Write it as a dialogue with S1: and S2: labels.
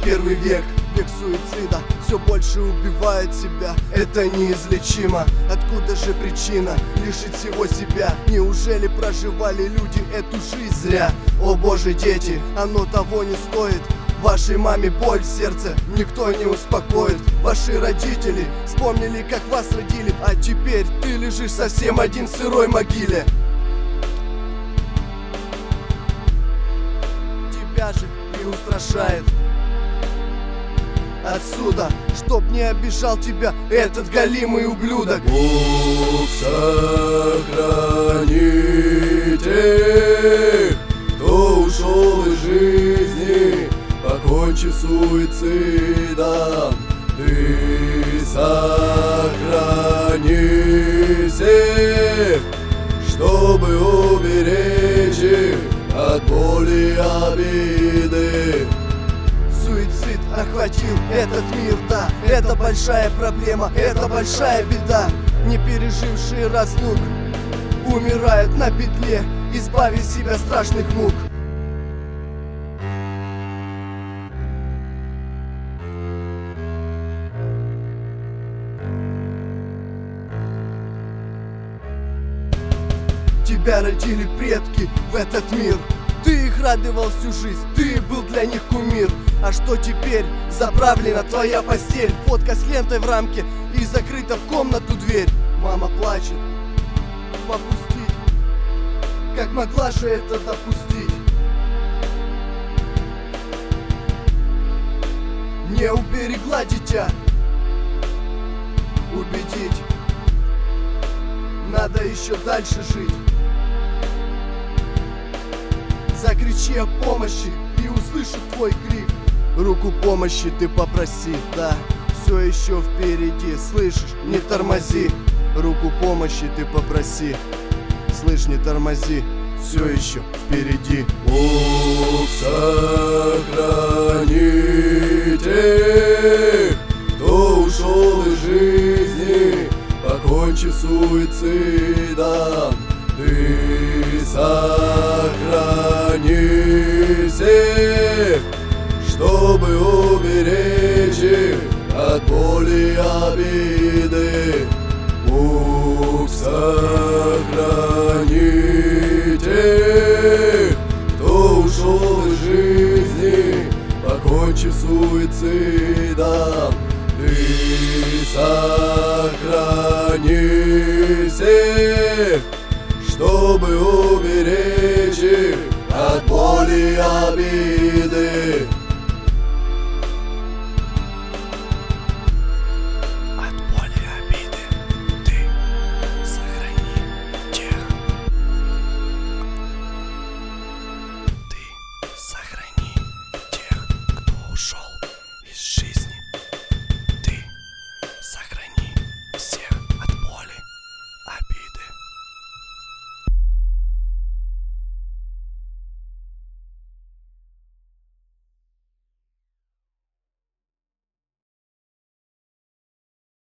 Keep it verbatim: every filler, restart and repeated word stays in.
S1: первый век, век суицида. Все больше убивает себя, это неизлечимо. Откуда же причина лишить всего себя? Неужели проживали люди эту жизнь зря? О боже, дети, оно того не стоит. Вашей маме боль в сердце никто не успокоит. Ваши родители вспомнили, как вас родили, а теперь ты лежишь совсем один в сырой могиле. Тебя же и устрашает отсюда, чтоб не обижал тебя этот голимый ублюдок.
S2: Бог сохрани тех, кто ушел из жизни, покончив суицидом. Ты сохрани всех, чтобы уберечь их от боли и обиды.
S1: Суицид охватил этот мир, да, это большая проблема, это большая беда. Не пережившие разлук умирают на петле, избавив себя от страшных мук. Тебя родили предки в этот мир, ты их радовал всю жизнь, ты был для них кумир. А что теперь? Заправлена твоя постель, фотка с лентой в рамке и закрыта в комнату дверь. Мама плачет, попустить, как могла же это допустить? Не уберегла дитя, убедить, надо еще дальше жить. Закричи о помощи и услышит твой крик. Руку помощи ты попроси, да, все еще впереди, слышишь, не тормози. Руку помощи ты попроси, слышь, не тормози, все еще впереди.
S2: Бог сохрани тех, кто ушел из жизни, покончив суицидом. Ты сохрани всех, чтобы уберечь их от боли и обиды. Бог сохрани тех, кто ушел из жизни, покончив суицидом. Ты сохрани всех, чтобы уберечь их от боли и обиды.
S3: От боли и обиды ты сохрани тех. Ты сохрани тех, кто ушел из жизни. Ты сохрани